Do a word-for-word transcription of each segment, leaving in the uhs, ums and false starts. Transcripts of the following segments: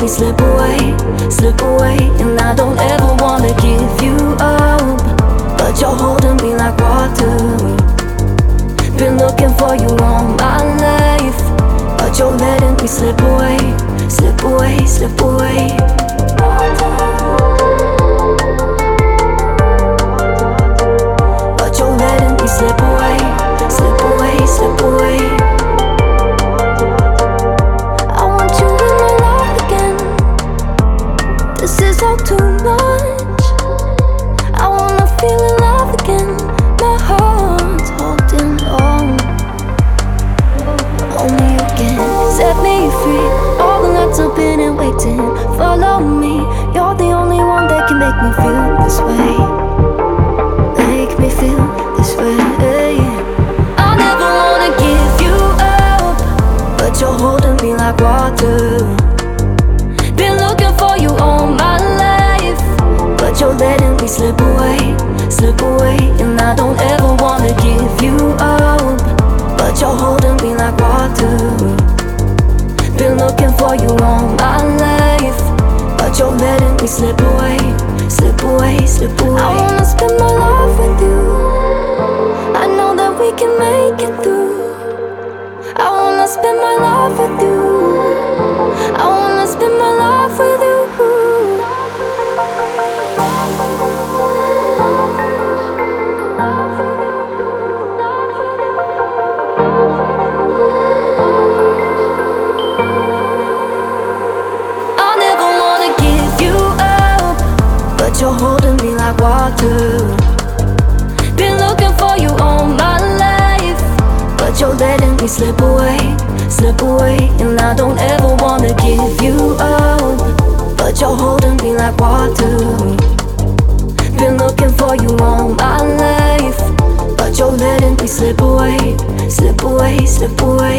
me slip away, slip away. And I don't ever wanna give you up, but you're holding me like water. Been looking for you all my life, but you're letting me slip away, slip away, slip away. But you're letting me slip away, slip away, slip away. I want you in my life again. This is all too much. I wanna feel alive again. My heart's holding on. Only you can set me free. All the nights I've been and waiting. Follow me. You're the only one that can make me feel this way. Make me feel this way. I never wanna give you up, but you're holding me like water. Been looking for you all my life, but you're letting me slip away, slip away. And I don't ever wanna give you up, but you're holding me like water. Been looking for you all my life, but you're letting me slip away, slip away, slip away. I wanna spend my life with you. I know that we can make it through. I wanna spend my life with you. I wanna spend my life with you. I never wanna give you up, but you're holding me like water. Been looking for you all my life, but you're letting me slip away, slip away. And I don't ever wanna give you up, but you're holding me like water. Been looking for you all my life, but you're letting me slip away, slip away, slip away.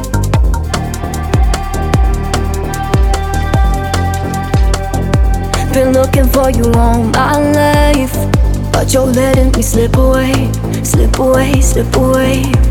Been looking for you all my life, but you're letting me slip away, slip away, slip away.